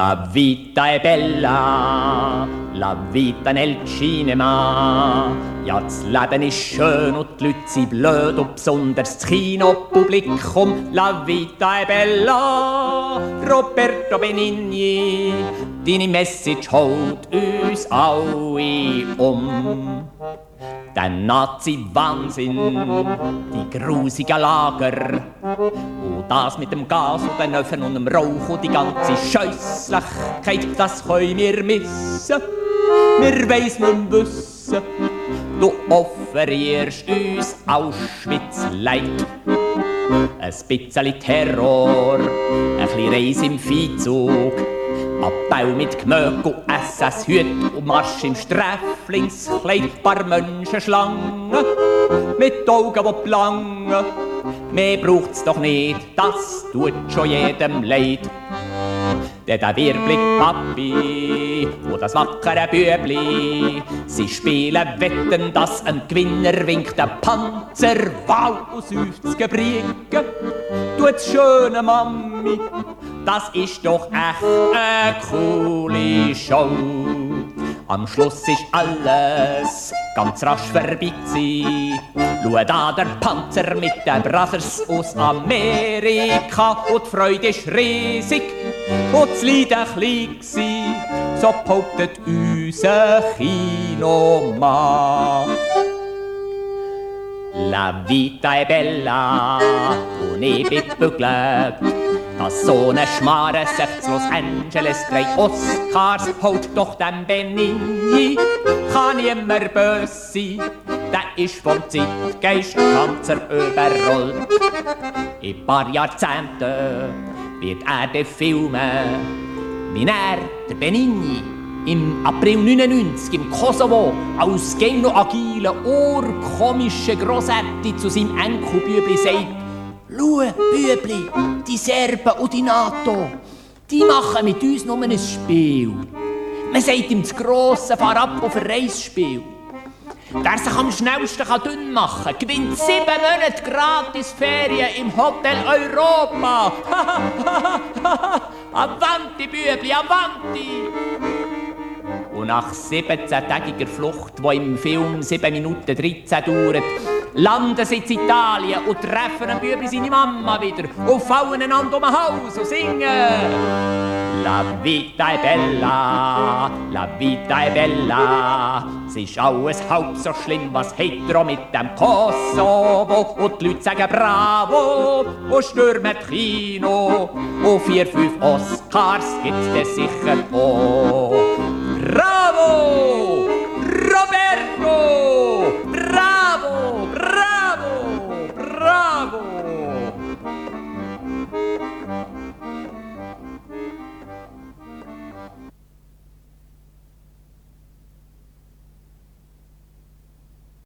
La vita è bella, la vita nel cinema. Ja, das Leben ist schön und die Leute sind blöd und besonders das Kinopublikum. La vita è bella, Roberto Benigni. Deine Message holt uns alle Der Nazi-Wahnsinn, die grusigen Lager und das mit dem Gas und den Öfen und dem Rauch und die ganze Scheisslichkeit, das können wir missen. Wir weiss nicht wissen, du offerierst uns Auschwitz Leid. Ein bisschen Terror, ein bisschen Reis im Viehzug, Abbau mit Gmöck und SS-Hüt und Marsch im Sträflingskleid, paar Menschenschlangen mit Augen, die blangen. Mehr braucht's doch nicht, das tut schon jedem leid. Der Wirblig Papi und das wackere Bübli, sie spielen Wetten, dass ein Gewinner winkt. Der Panzer, wow, und seufzt Gebriegen. Tut's schöne Mami, das ist doch echt eine coole Show. Am Schluss ist alles ganz rasch vorbei gsi. Schau da, der Panzer mit den Brothers aus Amerika. Und die Freude ist riesig und das Lied ein klein gsi. So behauptet unser Kinomann. La vita è bella und ich bin bügelt, dass so ne Schmarre sich zu Los Angeles 3 Oscars holt. Doch dem Benigni kann niemand böse sein, der ist vom Zeitgeist ganz überrollt. In ein paar Jahrzehnten wird den filmen, wie der Benigni im April 99 im Kosovo als gäng noch agile, ohrkomische Grossetti zu seinem Enkelbübli sagt: «Schau, Bübli, die Serben und die NATO, die machen mit uns nur ein Spiel. Man sagt ihm das grosse Fahr-ab auf ein Reisspiel. Wer sich am schnellsten dünn machen kann, gewinnt 7 Monate gratis Ferien im Hotel Europa. Avanti, Bübli, avanti!» Und nach 17-tägiger Flucht, die im Film 7 Minuten 13 dauert, landen sie in Italien und treffen am Bübli seine Mama wieder und fallen einander um den Hals und singen La vita è bella, la vita è bella. Es ist alles halb so schlimm, was hetero mit dem Kosovo. Und die Leute sagen bravo und stürmen das Kino. Und 4, 5 Oscars gibt's dann sicher auch. Bravo!